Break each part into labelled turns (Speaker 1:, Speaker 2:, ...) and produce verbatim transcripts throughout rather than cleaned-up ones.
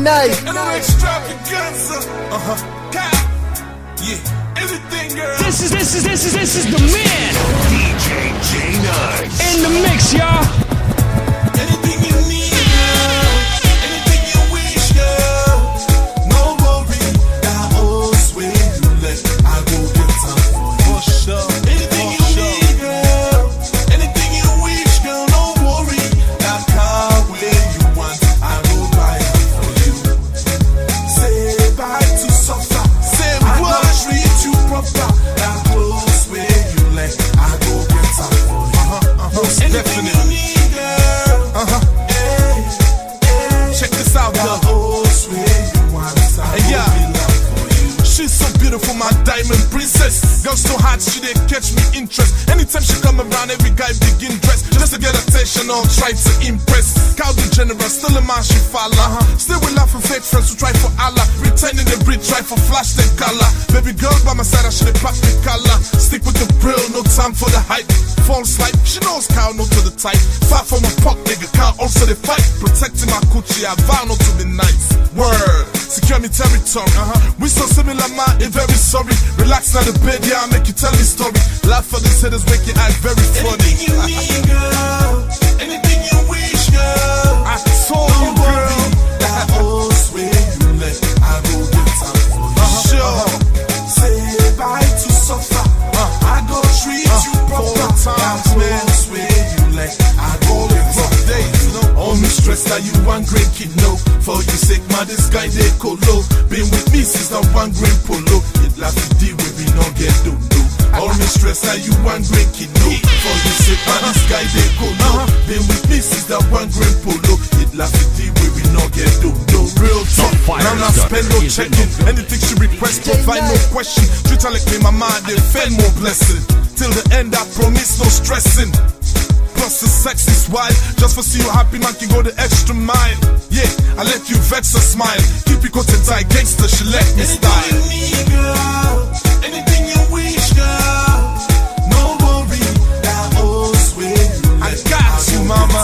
Speaker 1: Nice.
Speaker 2: And I'm extravaganza. Uh huh. Yeah. Everything, girl.
Speaker 3: This is this is this is this is the man.
Speaker 4: D J J Nice.
Speaker 3: In the mix, y'all.
Speaker 2: Anything you need, girl. Anything you wish, girl. No worry, I always will you let I go get time for you. For sure. Anything you need, girl. Anything you wish, girl. No worry, that car where you want, I will buy it for you. Say bye to suffer. Say I what? Go treat you proper. That clothes where you let I go get time for you. Uh huh. Uh huh. Anything you need. Uh-huh. Hey, hey. Check this out, though. Hey, yeah. She's so beautiful, my diamond princess. Girl so hot, she didn't catch me interest. Anytime she come around, every guy begin dress just to get attention or try to impress. Cow the general, still a man she follow. Uh-huh. Still with love for fake friends who try for Allah. Pretending they breed, try for flash the color. Baby girl by my side, I should have packed the color. Stick with the brill, no time for the hype. False light, she knows cow no to the type. Far from a puck, nigga, cow also they fight. Protecting my coochie, I vow not to be nice. Word, secure me territory. Uh-huh. We so similar, man, ain't very sorry. Relax now the bed, yeah, I'll make you tell me story. Laugh for these hitters, make it act very funny. Anything you need, girl. Anything you wish, girl.
Speaker 4: I saw you, girl.
Speaker 2: I always swear you let I go get time for you.
Speaker 4: Uh-huh. Sure.
Speaker 2: Uh-huh. Say bye to suffer. Uh-huh. I go treat uh, you proper.
Speaker 4: Times, man.
Speaker 2: I swear you let I go get time days, you know. All me stress that you one great kid, no. For your sake, man, this guy they colo. Been with me since that one great polo. It laugh to deal with me, no get do do. All me stress that you one great kid, no. For your sake, man, this guy they colo. Been with me since that one great polo. It laugh to deal with me, no get do do. Real talk, now not spend no checking. Anything she request, provide no question. Treat her like me, my mind, they fend more blessing. Till the end, I promise no stressing. Plus the sex is wild. Just for see you happy, man can go the extra mile. Yeah, I let you vex or smile. Keep you coat and tie, gangster, she let me style. Anything you need, girl. Anything you wish, girl. No worry, I always will you let
Speaker 4: I got you, mama.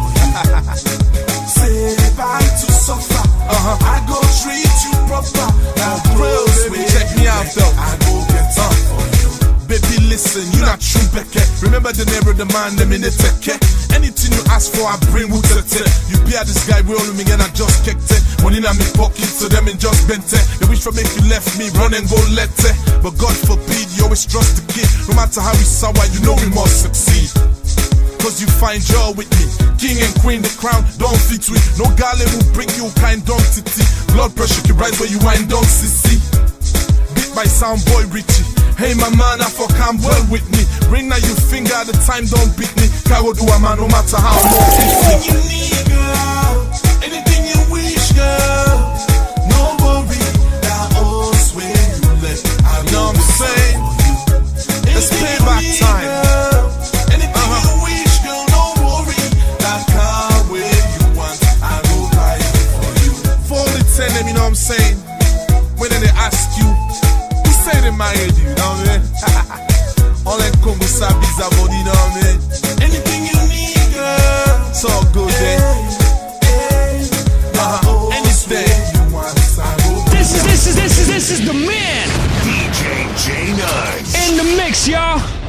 Speaker 2: Say bye to suffer.
Speaker 4: Uh-huh.
Speaker 2: I go treat you proper. Now
Speaker 4: Real, baby, check me out though.
Speaker 2: I go get time for you.
Speaker 4: Baby, listen, you not true, Becky. Remember the name of the man, them in the tech. Anything you ask for, I bring with the tech. You be at this guy, we all me and I just kicked it. Money in my pocket, so them in just bent it. They wish for make you left me, run and go let it. But God forbid, you always trust the kid. No matter how we sour, you know we must succeed. Cause you find joy with me. King and queen, the crown, don't fit with. No garland will bring you kind dumb titty. Blood pressure can rise where you wind down, sissy. Beat by sound boy Richie. Hey my man, I fuck I'm well with me. Ring now you finger, the time don't beat me. Cargo do a man no matter how long.
Speaker 2: Anything you need, girl. Anything you wish, girl. No worry, I always swear you let I
Speaker 4: know what I'm saying? It's payback time.
Speaker 2: Anything uh-huh. you wish, girl, no worry. That car where you want, I will buy it for you.
Speaker 4: For all the ten, them, you know what I'm saying? When they ask you, who say they married you, you know what I mean? All that Congo Sabi's about, you know what I mean?
Speaker 2: Anything you need, girl.
Speaker 4: It's all good, then.
Speaker 2: Hey,
Speaker 4: uh-huh. Anything.
Speaker 3: This is this is this is this is the man.
Speaker 4: D J J Nice.
Speaker 3: In the mix, y'all.